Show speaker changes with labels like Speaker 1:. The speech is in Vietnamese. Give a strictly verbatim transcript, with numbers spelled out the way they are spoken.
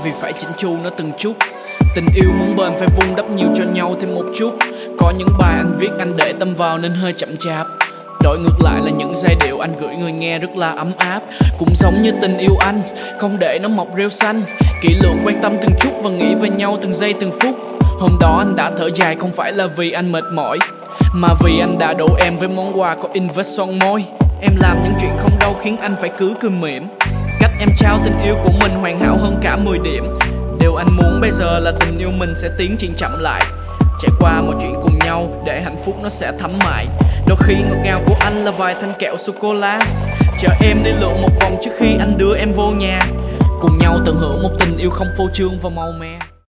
Speaker 1: vì phải chỉnh chu nó từng chút. Tình yêu muốn bền phải vun đắp nhiều cho nhau thêm một chút. Có những bài anh viết anh để tâm vào nên hơi chậm chạp. Đổi ngược lại là những giai điệu anh gửi người nghe rất là ấm áp. Cũng giống như tình yêu anh, không để nó mọc rêu xanh. Kỹ lưỡng quan tâm từng chút và nghĩ về nhau từng giây từng phút. Hôm đó anh đã thở dài không phải là vì anh mệt mỏi, mà vì anh đã đổ em với món quà có in vết son môi. Em làm những chuyện không đâu khiến anh phải cứ cười mỉm. Cách em trao tình yêu của mình hoàn hảo hơn cả mười điểm. Điều anh muốn bây giờ là tình yêu mình sẽ tiến triển chậm lại, trải qua mọi chuyện cùng nhau để hạnh phúc nó sẽ thấm mãi. Đôi khi ngọt ngào của anh là vài thanh kẹo sô-cô-la, chờ em đi lượn một vòng trước khi anh đưa em vô nhà. Cùng nhau tận hưởng một tình yêu không phô trương và màu mè.